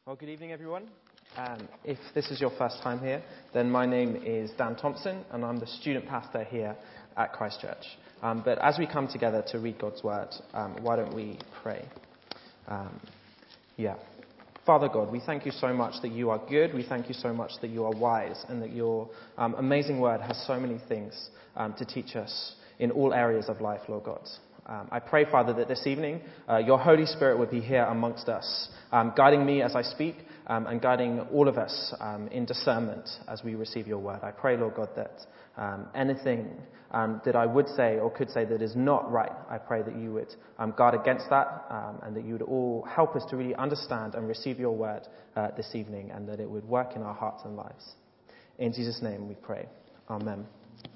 Well, good evening, everyone. If this is your first time here, then my name is Dan Thompson, and I'm the student pastor here at Christ Church. But as we come together to read God's Word, why don't we pray? Father God, we thank you so much that you are good. We thank you so much that you are wise, and that your amazing Word has so many things to teach us in all areas of life, Lord God. I pray, Father, that this evening your Holy Spirit would be here amongst us, guiding me as I speak, and guiding all of us in discernment as we receive your word. I pray, Lord God, that anything that I would say or could say that is not right, I pray that you would guard against that, and that you would all help us to really understand and receive your word this evening, and that it would work in our hearts and lives. In Jesus' name we pray. Amen.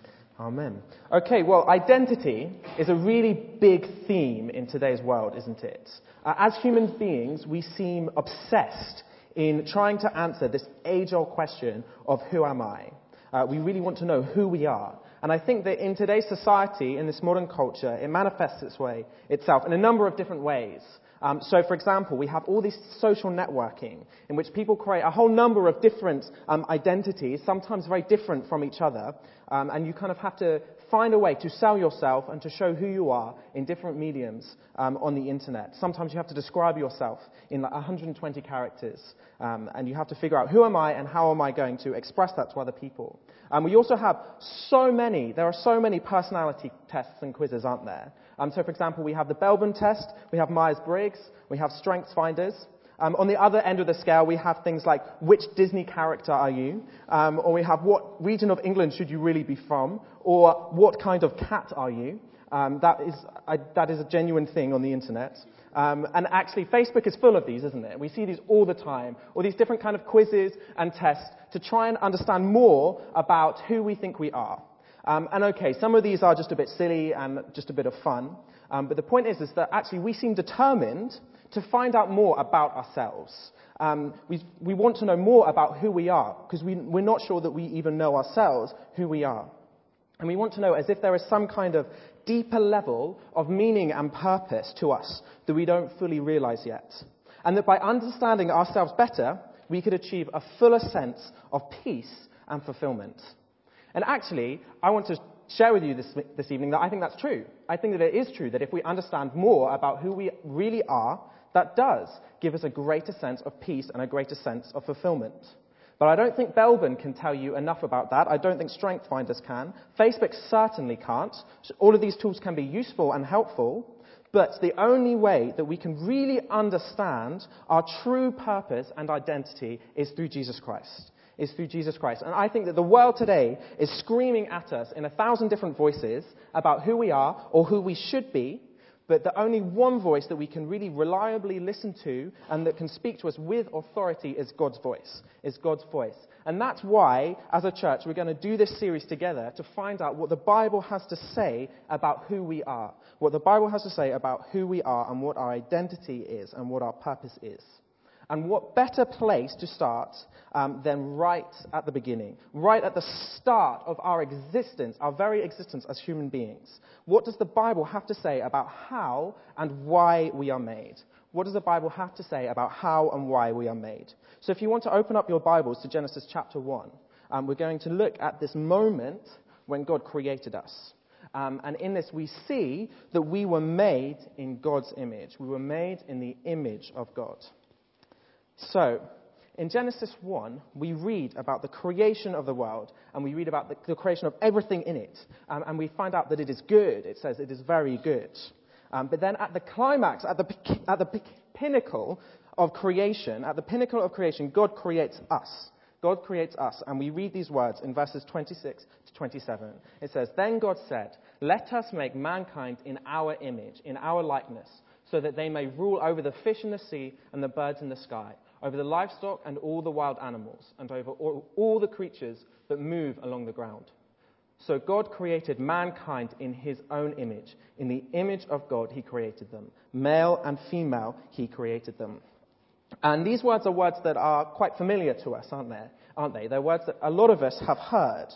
Amen. Okay, well, identity is a really big theme in today's world, isn't it? As human beings, we seem obsessed in trying to answer this age-old question of who am I? We really want to know who we are. And I think that in today's society, in this modern culture, it manifests itself in a number of different ways. So, for example, we have all this social networking in which people create a whole number of different identities, sometimes very different from each other, and you kind of have to find a way to sell yourself and to show who you are in different mediums on the internet. Sometimes you have to describe yourself in like 120 characters, and you have to figure out who am I and how am I going to express that to other people. We also have there are so many personality tests and quizzes, aren't there? So, for example, we have the Belbin test, we have Myers-Briggs, we have Strengths Finders. On the other end of the scale, we have things like, which Disney character are you? Or we have, what region of England should you really be from? Or what kind of cat are you? That is a genuine thing on the internet. And actually, Facebook is full of these, isn't it? We see these all the time, all these different kind of quizzes and tests to try and understand more about who we think we are. And okay, some of these are just a bit silly and just a bit of fun. But the point is that actually we seem determined to find out more about ourselves. We want to know more about who we are, because we're not sure that we even know ourselves who we are. And we want to know as if there is some kind of deeper level of meaning and purpose to us that we don't fully realize yet. And that by understanding ourselves better, we could achieve a fuller sense of peace and fulfillment. And actually, I want to share with you this evening that I think that's true. I think that it is true that if we understand more about who we really are, that does give us a greater sense of peace and a greater sense of fulfillment. But I don't think Belbin can tell you enough about that. I don't think Strengths Finders can. Facebook certainly can't. All of these tools can be useful and helpful, but the only way that we can really understand our true purpose and identity is through Jesus Christ. And I think that the world today is screaming at us in 1,000 different voices about who we are or who we should be, but the only one voice that we can really reliably listen to and that can speak to us with authority is God's voice. And that's why, as a church, we're going to do this series together to find out what the Bible has to say about who we are. What the Bible has to say about who we are and what our identity is and what our purpose is. And what better place to start than right at the beginning, right at the start of our existence, our very existence as human beings. What does the Bible have to say about how and why we are made? What does the Bible have to say about how and why we are made? So if you want to open up your Bibles to Genesis chapter 1, we're going to look at this moment when God created us. And in this we see that we were made in God's image. We were made in the image of God. So, in Genesis 1, we read about the creation of the world, and we read about the creation of everything in it, and we find out that it is good. It says it is very good. But then at the climax, at the pinnacle of creation, God creates us. God creates us, and we read these words in verses 26 to 27. It says, "Then God said, 'Let us make mankind in our image, in our likeness, so that they may rule over the fish in the sea and the birds in the sky, over the livestock and all the wild animals, and over all the creatures that move along the ground.' So God created mankind in his own image. In the image of God he created them. Male and female he created them." And these words are words that are quite familiar to us, aren't they? They're words that a lot of us have heard.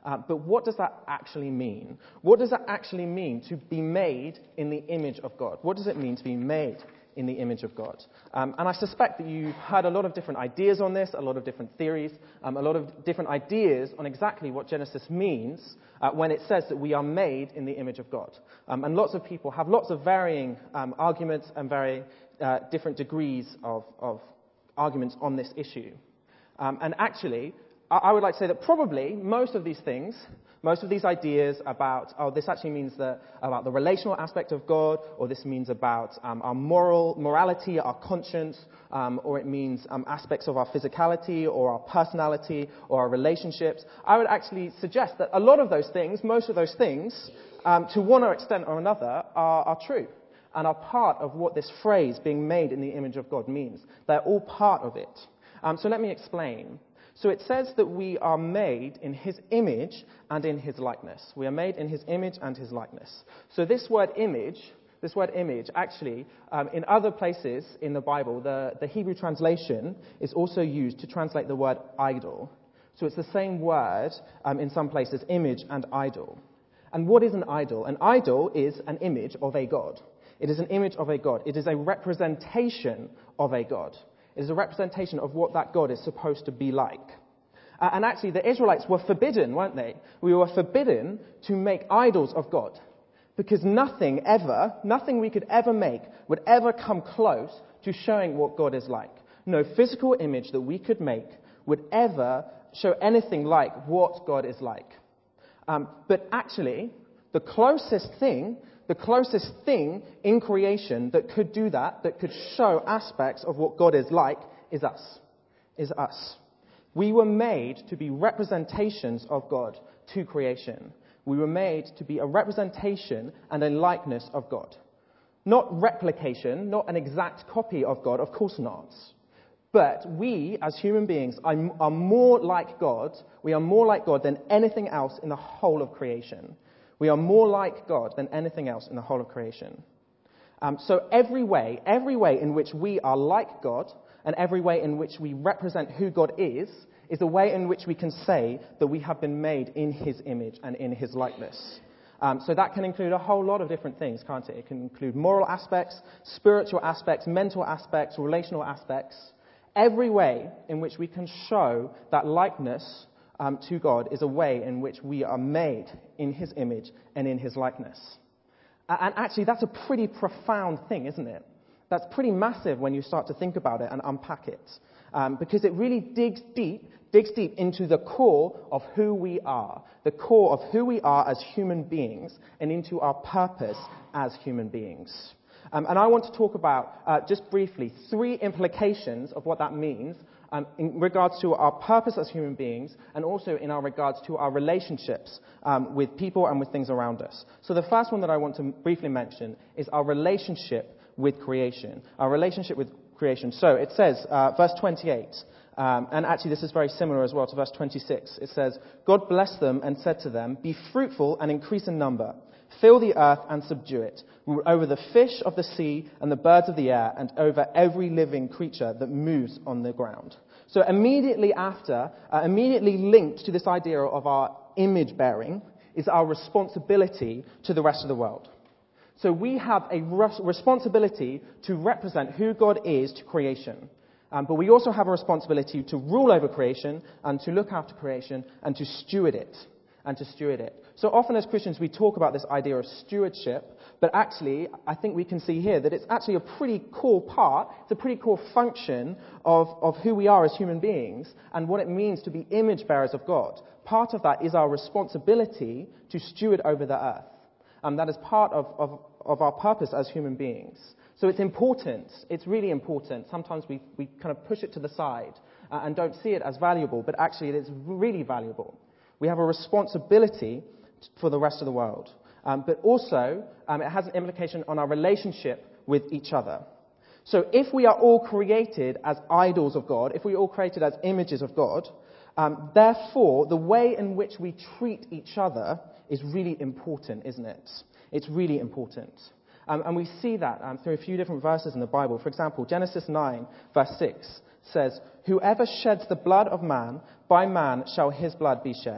But what does that actually mean? What does that actually mean to be made in the image of God? What does it mean to be made in the image of God? And I suspect that you've heard a lot of different ideas on this, a lot of different theories, a lot of different ideas on exactly what Genesis means when it says that we are made in the image of God. And lots of people have lots of varying arguments and very different degrees of arguments on this issue. And actually, I would like to say that probably most of these things, most of these ideas about, this actually means about the relational aspect of God, or this means about our morality, our conscience, or it means aspects of our physicality, or our personality, or our relationships. I would actually suggest that a lot of those things, most of those things, to one extent or another, are true and are part of what this phrase, being made in the image of God, means. They're all part of it. So let me explain. So it says that we are made in his image and in his likeness. We are made in his image and his likeness. So this word image actually, in other places in the Bible, the Hebrew translation is also used to translate the word idol. So it's the same word in some places, image and idol. And what is an idol? An idol is an image of a god. It is an image of a god. It is a representation of a god. It is a representation of what that God is supposed to be like. And actually, the Israelites were forbidden, weren't they? We were forbidden to make idols of God. Because nothing we could ever make would ever come close to showing what God is like. No physical image that we could make would ever show anything like what God is like. But actually, the closest thing in creation that could do that could show aspects of what God is like, is us. We were made to be representations of God to creation. We were made to be a representation and a likeness of God. Not replication, not an exact copy of God, of course not. But we, as human beings, are more like God. We are more like God than anything else in the whole of creation. We are more like God than anything else in the whole of creation. So every way in which we are like God, and every way in which we represent who God is a way in which we can say that we have been made in his image and in his likeness. So that can include a whole lot of different things, can't it? It can include moral aspects, spiritual aspects, mental aspects, relational aspects. Every way in which we can show that likeness to God is a way in which we are made in his image and in his likeness. And actually, that's a pretty profound thing, isn't it? That's pretty massive when you start to think about it and unpack it. Because it really digs deep into the core of who we are, the core of who we are as human beings, and into our purpose as human beings. And I want to talk about, just briefly, 3 implications of what that means in regards to our purpose as human beings, and also in our regards to our relationships with people and with things around us. So the first one that I want to briefly mention is our relationship with creation. Our relationship with creation. So it says, verse 28, and actually this is very similar as well to verse 26. It says, God blessed them and said to them, be fruitful and increase in number. Fill the earth and subdue it, rule over the fish of the sea and the birds of the air, and over every living creature that moves on the ground. So immediately linked to this idea of our image bearing is our responsibility to the rest of the world. So we have a responsibility to represent who God is to creation. But we also have a responsibility to rule over creation and to look after creation and to steward it. So often as Christians we talk about this idea of stewardship, but actually I think we can see here that it's actually a pretty core part, it's a pretty core function of who we are as human beings and what it means to be image bearers of God. Part of that is our responsibility to steward over the earth. That is part of our purpose as human beings. So it's important, it's really important. Sometimes we kind of push it to the side and don't see it as valuable, but actually it is really valuable. We have a responsibility for the rest of the world. But also, it has an implication on our relationship with each other. So if we are all created as idols of God, if we are all created as images of God, therefore, the way in which we treat each other is really important, isn't it? It's really important. And we see that through a few different verses in the Bible. For example, Genesis 9, verse 6 says, whoever sheds the blood of man, by man shall his blood be shed.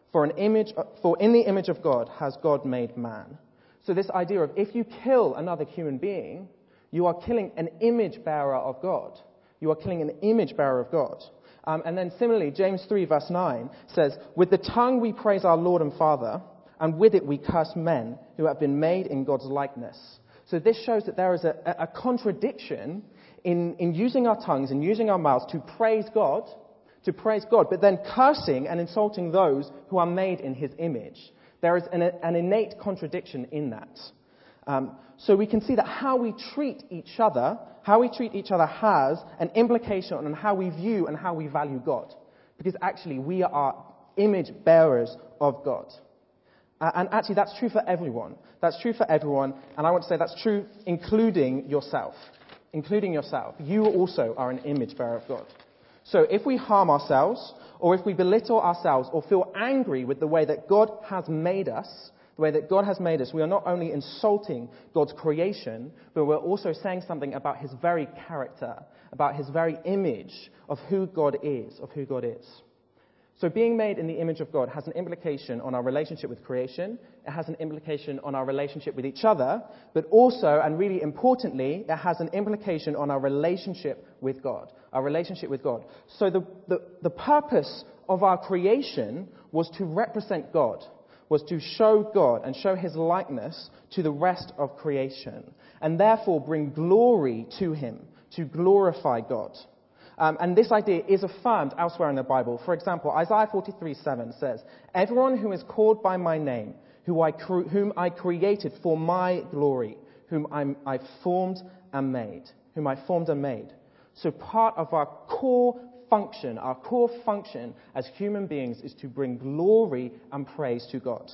For in the image of God has God made man. So this idea of if you kill another human being, you are killing an image bearer of God. You are killing an image bearer of God. And then similarly, James 3 verse 9 says, with the tongue we praise our Lord and Father, and with it we curse men who have been made in God's likeness. So this shows that there is a contradiction in using our tongues and using our mouths to praise God, but then cursing and insulting those who are made in his image. There is an innate contradiction in that. So we can see that how we treat each other has an implication on how we view and how we value God. Because actually we are image bearers of God. And actually that's true for everyone. That's true for everyone. And I want to say that's true including yourself. Including yourself. You also are an image bearer of God. So if we harm ourselves, or if we belittle ourselves, or feel angry with the way that God has made us, we are not only insulting God's creation, but we're also saying something about his very character, about his very image of who God is, So being made in the image of God has an implication on our relationship with creation. It has an implication on our relationship with each other, but also, and really importantly, it has an implication on our relationship with God. So the purpose of our creation was to represent God, was to show God and show his likeness to the rest of creation, and therefore bring glory to him, to glorify God. And this idea is affirmed elsewhere in the Bible. For example, Isaiah 43:7 says, everyone who is called by my name, whom I created for my glory, whom I formed and made. So part of our core function as human beings is to bring glory and praise to God.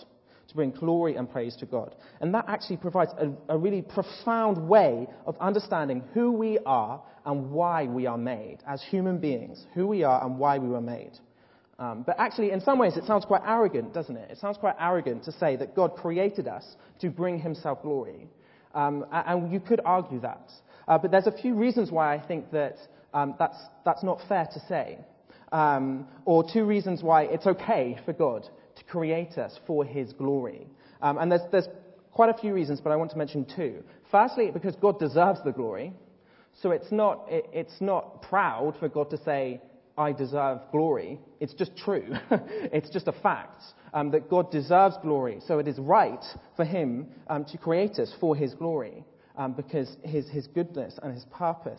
And that actually provides a really profound way of understanding who we are and why we are made as human beings, who we are and why we were made. But actually, in some ways, it sounds quite arrogant, doesn't it? It sounds quite arrogant to say that God created us to bring himself glory. And you could argue that. But there's a few reasons why I think that that's not fair to say. Or two reasons why it's okay for God to create us for his glory. And there's quite a few reasons, but I want to mention two. Firstly, because God deserves the glory. So it's not proud for God to say, I deserve glory. It's just true. It's just a fact that God deserves glory. So it is right for him to create us for his glory, because his goodness and his purpose,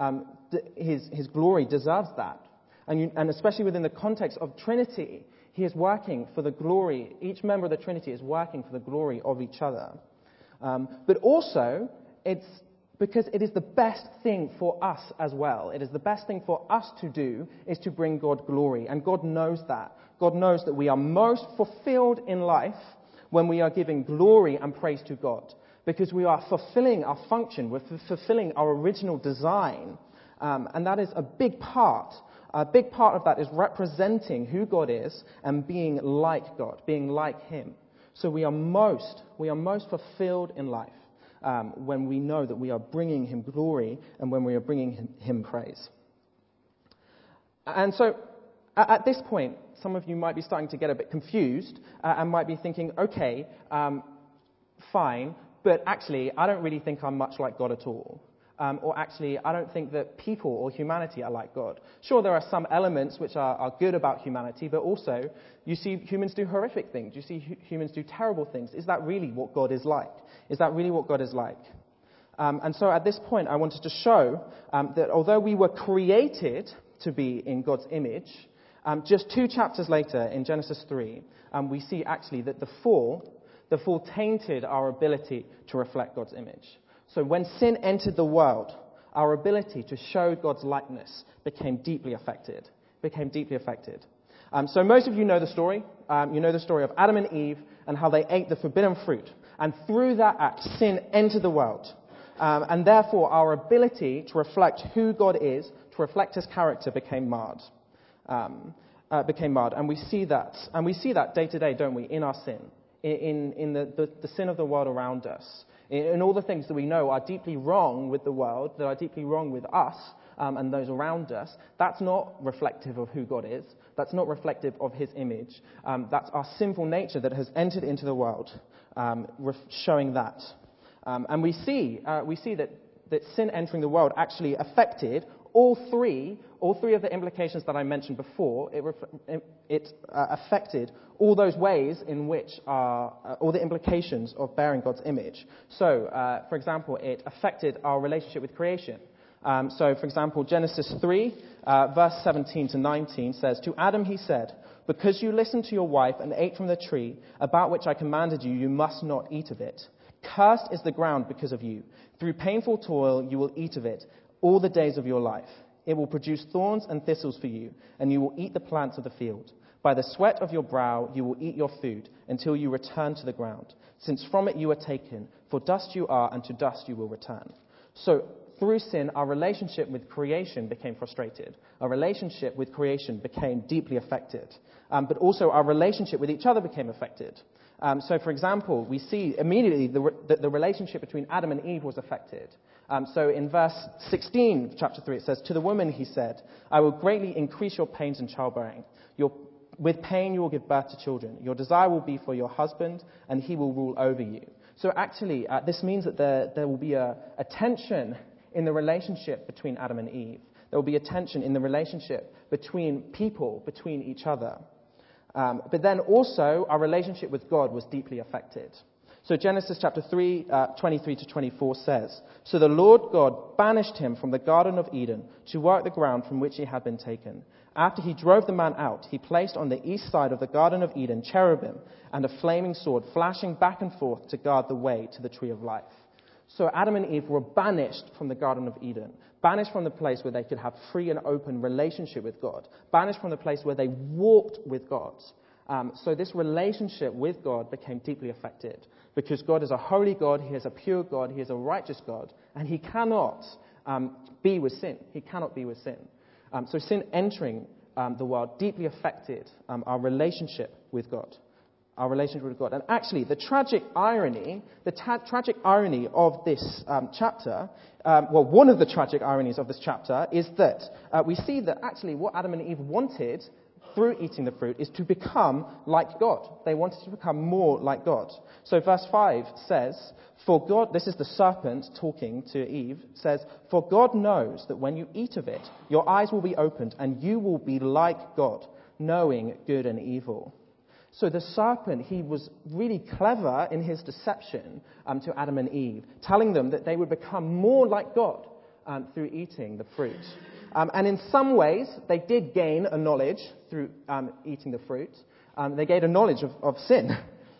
his glory deserves that. And especially within the context of Trinity, he is working for the glory. Each member of the Trinity is working for the glory of each other. But also, it's because it is the best thing for us as well. It is the best thing for us to do is to bring God glory. And God knows that. God knows that we are most fulfilled in life when we are giving glory and praise to God. Because we are fulfilling our function. We're fulfilling our original design. And that is a big part. A big part of that is representing who God is and being like God, being like him. So we are most fulfilled in life when we know that we are bringing him glory and when we are bringing him praise. And so at this point, some of you might be starting to get a bit confused and might be thinking, okay, fine, but actually I don't really think I'm much like God at all. Or actually, I don't think that people or humanity are like God. Sure, there are some elements which are good about humanity, but also you see humans do horrific things. You see humans do terrible things. Is that really what God is like? And so at this point, I wanted to show that although we were created to be in God's image, just 2 chapters later in Genesis 3, we see actually that the fall tainted our ability to reflect God's image. So when sin entered the world, our ability to show God's likeness became deeply affected. So most of you know the story. You know the story of Adam and Eve and how they ate the forbidden fruit. And through that act, sin entered the world. And therefore, our ability to reflect who God is, to reflect his character, became marred. And we see that. And we see that day to day, don't we, in our sin, in the sin of the world around us. in all the things that we know are deeply wrong with the world, that are deeply wrong with us and those around us, that's not reflective of who God is. That's not reflective of his image. That's our sinful nature that has entered into the world, showing that. And we see that sin entering the world actually affected all three of the implications that I mentioned before. It affected all those ways in which all the implications of bearing God's image. So, for example, it affected our relationship with creation. So, for example, Genesis 3, verse 17 to 19 says, "To Adam he said, 'Because you listened to your wife and ate from the tree about which I commanded you, you must not eat of it. Cursed is the ground because of you. Through painful toil you will eat of it all the days of your life. It will produce thorns and thistles for you, and you will eat the plants of the field. By the sweat of your brow you will eat your food until you return to the ground, since from it you were taken, for dust you are, and to dust you will return.'" So, through sin, our relationship with creation became frustrated. Our relationship with creation became deeply affected. But also our relationship with each other became affected. So, for example, we see immediately that the relationship between Adam and Eve was affected. So in verse 16 of chapter 3, it says, "To the woman he said, 'I will greatly increase your pains in childbearing. With pain you will give birth to children. Your desire will be for your husband, and he will rule over you.'" So actually, this means that there will be a tension in the relationship between Adam and Eve. There will be a tension in the relationship between people, between each other. But then also, our relationship with God was deeply affected. So Genesis chapter 3, 23 to 24 says, "So the Lord God banished him from the Garden of Eden to work the ground from which he had been taken. After he drove the man out, he placed on the east side of the Garden of Eden cherubim and a flaming sword flashing back and forth to guard the way to the tree of life." So Adam and Eve were banished from the Garden of Eden, banished from the place where they could have free and open relationship with God, banished from the place where they walked with God. So this relationship with God became deeply affected, because God is a holy God, he is a pure God, he is a righteous God, and he cannot be with sin. He cannot be with sin. So sin entering the world deeply affected our relationship with God. Our relationship with God. And actually, the tragic irony of this chapter, one of the tragic ironies of this chapter is that we see that actually what Adam and Eve wanted through eating the fruit is to become like God. They wanted to become more like God. So verse 5 says, "For God," this is the serpent talking to Eve, says, "For God knows that when you eat of it, your eyes will be opened and you will be like God, knowing good and evil." So the serpent, he was really clever in his deception to Adam and Eve, telling them that they would become more like God through eating the fruit. And in some ways, they did gain a knowledge through eating the fruit. They gained a knowledge of sin.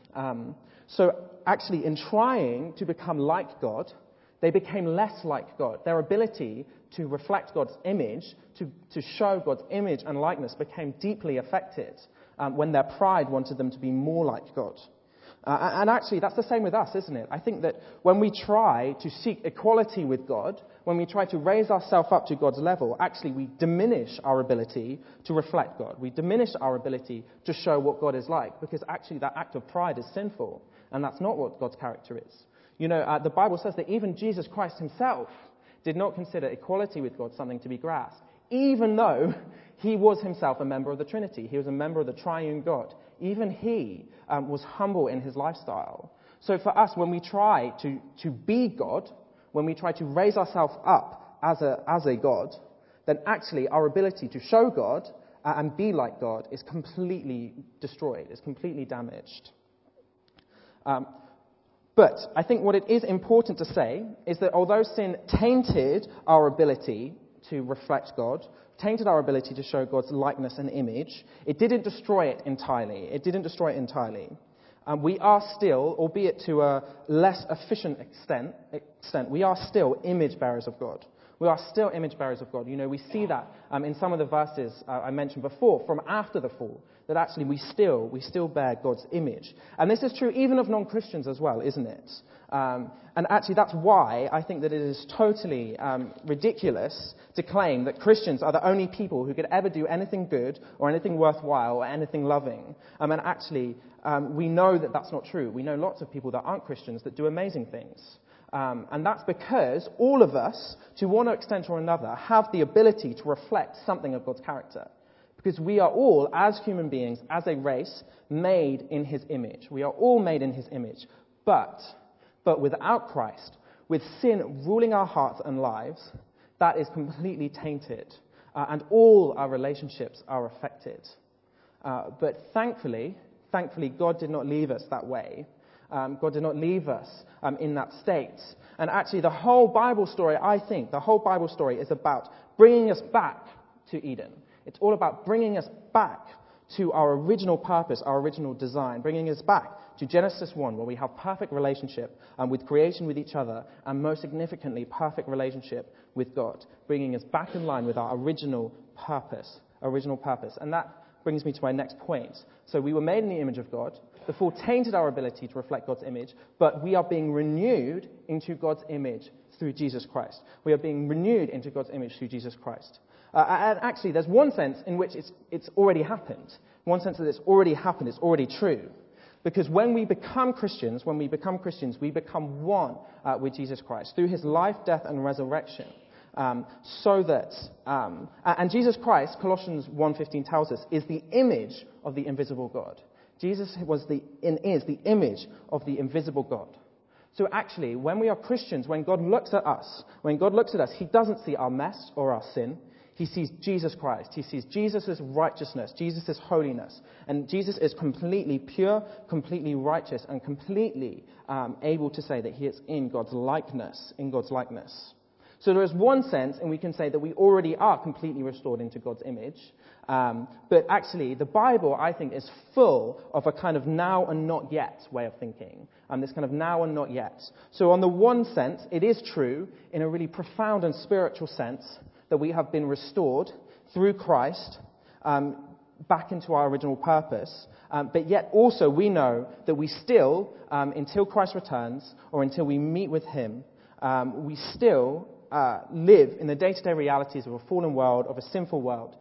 So actually, in trying to become like God, they became less like God. Their ability to reflect God's image, to show God's image and likeness, became deeply affected when their pride wanted them to be more like God. And actually, that's the same with us, isn't it? I think that when we try to seek equality with God, when we try to raise ourselves up to God's level, actually we diminish our ability to reflect God. We diminish our ability to show what God is like, because actually that act of pride is sinful, and that's not what God's character is. You know, the Bible says that even Jesus Christ himself did not consider equality with God something to be grasped, even though he was himself a member of the Trinity. He was a member of the triune God. Even he was humble in his lifestyle. So for us, when we try to be God, when we try to raise ourselves up as a God, then actually our ability to show God and be like God is completely destroyed, is completely damaged. But I think what it is important to say is that although sin tainted our ability to reflect God, tainted our ability to show God's likeness and image, it didn't destroy it entirely. It didn't destroy it entirely. We are still, albeit to a less efficient extent, we are still image bearers of God. We are still image bearers of God. You know, we see that in some of the verses I mentioned before, from after the fall, that actually we still bear God's image. And this is true even of non-Christians as well, isn't it? And actually that's why I think that it is totally ridiculous to claim that Christians are the only people who could ever do anything good or anything worthwhile or anything loving. And actually we know that that's not true. We know lots of people that aren't Christians that do amazing things. And that's because all of us, to one extent or another, have the ability to reflect something of God's character. Because we are all, as human beings, as a race, made in his image. We are all made in his image. But without Christ, with sin ruling our hearts and lives, that is completely tainted. And all our relationships are affected. But thankfully, God did not leave us that way. God did not leave us in that state. And actually, the whole Bible story is about bringing us back to Eden. It's all about bringing us back to our original purpose, our original design, bringing us back to Genesis 1, where we have perfect relationship with creation, with each other, and most significantly, perfect relationship with God, bringing us back in line with our original purpose. And that brings me to my next point. So we were made in the image of God. The fall tainted our ability to reflect God's image, but we are being renewed into God's image through Jesus Christ. We are being renewed into God's image through Jesus Christ. And actually, there's one sense in which it's already happened. One sense that it's already happened, it's already true. Because when we become Christians, we become one with Jesus Christ through his life, death, and resurrection. And Jesus Christ, Colossians 1:15 tells us, is the image of the invisible God. Jesus is the image of the invisible God. So actually, when we are Christians, when God looks at us, he doesn't see our mess or our sin. He sees Jesus Christ. He sees Jesus' righteousness, Jesus' holiness. And Jesus is completely pure, completely righteous, and completely able to say that he is in God's likeness. So there is one sense, and we can say that we already are completely restored into God's image. But actually, the Bible, I think, is full of a kind of now and not yet way of thinking. This kind of now and not yet. So on the one sense, it is true, in a really profound and spiritual sense, that we have been restored through Christ back into our original purpose. But yet also we know that we still, until Christ returns, or until we meet with him, we still live in the day-to-day realities of a fallen world, of a sinful world,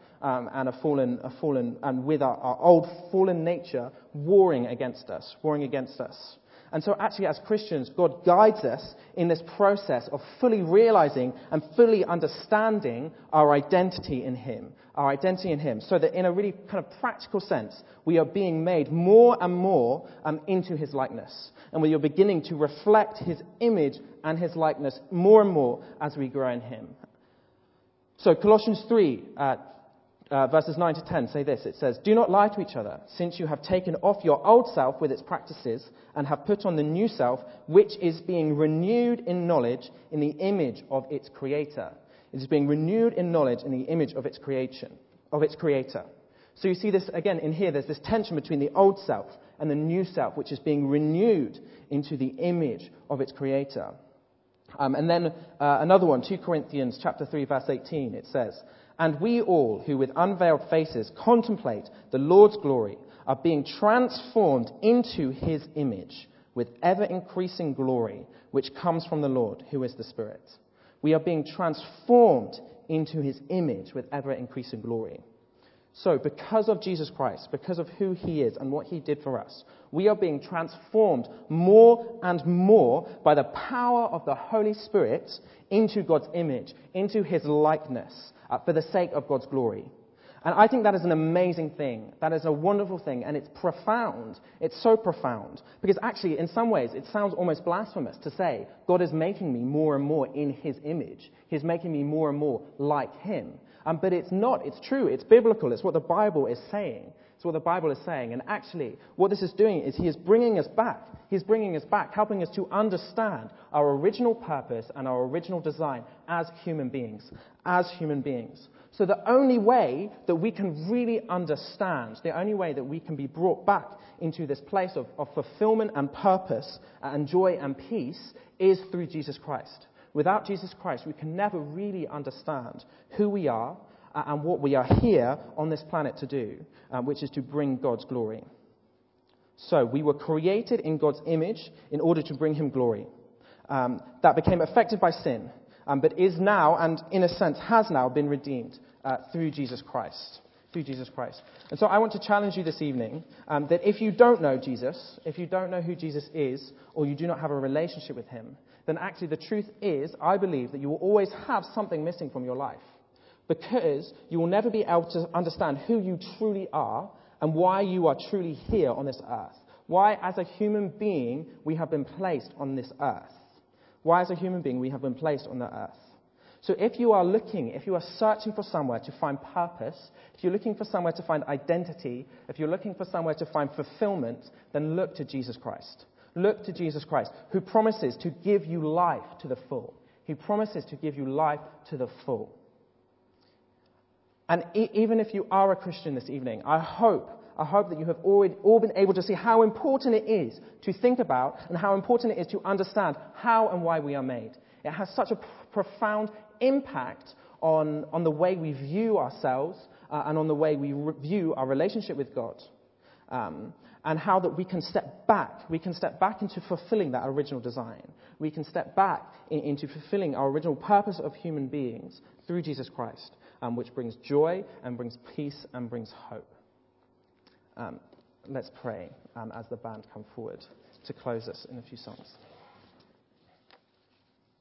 and with our old fallen nature warring against us. And so actually, as Christians, God guides us in this process of fully realizing and fully understanding our identity in him, so that in a really kind of practical sense, we are being made more and more into his likeness. And we are beginning to reflect his image and his likeness more and more as we grow in him. So Colossians 3, verses 9 to 10 say this. It says, "Do not lie to each other, since you have taken off your old self with its practices and have put on the new self, which is being renewed in knowledge in the image of its creator." It is being renewed in knowledge in the image of its creator. So you see this again in here. There's this tension between the old self and the new self, which is being renewed into the image of its creator. And then another one, 2 Corinthians chapter 3, verse 18, it says, "And we all, who with unveiled faces contemplate the Lord's glory, are being transformed into his image with ever-increasing glory, which comes from the Lord, who is the Spirit." We are being transformed into his image with ever-increasing glory. So because of Jesus Christ, because of who he is and what he did for us, we are being transformed more and more by the power of the Holy Spirit into God's image, into his likeness, for the sake of God's glory. And I think that is an amazing thing. That is a wonderful thing, and it's profound. It's so profound. Because actually, in some ways, it sounds almost blasphemous to say, God is making me more and more in his image. He's making me more and more like him. But it's not. It's true. It's biblical. It's what the Bible is saying. And actually, what this is doing is he is bringing us back. He's bringing us back, helping us to understand our original purpose and our original design as human beings. So the only way that we can really understand, the only way that we can be brought back into this place of fulfillment and purpose and joy and peace is through Jesus Christ. Without Jesus Christ, we can never really understand who we are and what we are here on this planet to do, which is to bring God's glory. So we were created in God's image in order to bring him glory. That became affected by sin, but is now, and in a sense has now, been redeemed through Jesus Christ. And so I want to challenge you this evening that if you don't know Jesus, if you don't know who Jesus is, or you do not have a relationship with him, then actually the truth is, I believe, that you will always have something missing from your life, because you will never be able to understand who you truly are and why you are truly here on this earth. Why, as a human being, we have been placed on this earth. Why, as a human being, we have been placed on the earth. So if you are searching for somewhere to find purpose, if you're looking for somewhere to find identity, if you're looking for somewhere to find fulfillment, then look to Jesus Christ. Look to Jesus Christ, who promises to give you life to the full. He promises to give you life to the full. And even if you are a Christian this evening, I hope that you have all been able to see how important it is to think about and how important it is to understand how and why we are made. It has such a profound impact on the way we view ourselves and on the way we view our relationship with God. And how that we can step back into fulfilling that original design. We can step back into fulfilling our original purpose of human beings through Jesus Christ, which brings joy and brings peace and brings hope. Let's pray as the band come forward to close us in a few songs.